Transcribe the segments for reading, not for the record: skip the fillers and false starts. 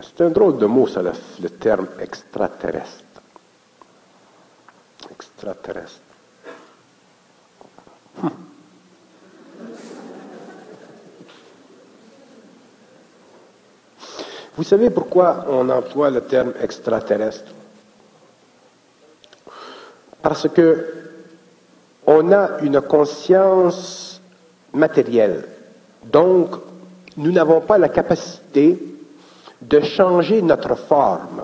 C'est un drôle de mot, ça, le terme extraterrestre. Extraterrestre. Vous savez pourquoi on emploie le terme extraterrestre? Parce que on a une conscience matérielle. Donc, nous n'avons pas la capacité de changer notre forme.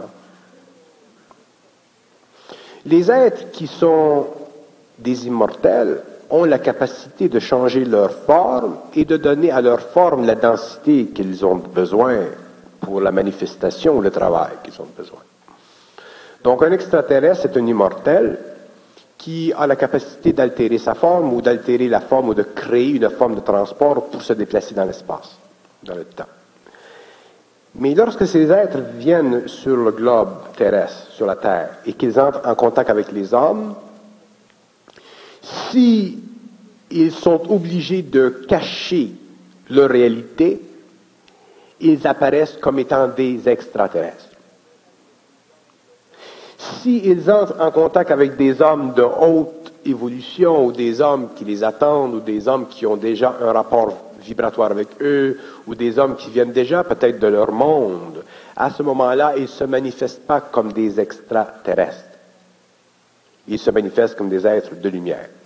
Les êtres qui sont des immortels ont la capacité de changer leur forme et de donner à leur forme la densité qu'ils ont besoin pour la manifestation ou le travail qu'ils ont besoin. Donc, un extraterrestre est un immortel qui a la capacité d'altérer sa forme ou d'altérer la forme ou de créer une forme de transport pour se déplacer dans l'espace, dans le temps. Mais lorsque ces êtres viennent sur le globe terrestre, sur la Terre, et qu'ils entrent en contact avec les hommes, si ils sont obligés de cacher leur réalité, ils apparaissent comme étant des extraterrestres. S'ils entrent en contact avec des hommes de haute évolution, ou des hommes qui les attendent, ou des hommes qui ont déjà un rapport vibratoire avec eux, ou des hommes qui viennent déjà peut-être de leur monde, à ce moment-là, ils ne se manifestent pas comme des extraterrestres. Ils se manifestent comme des êtres de lumière.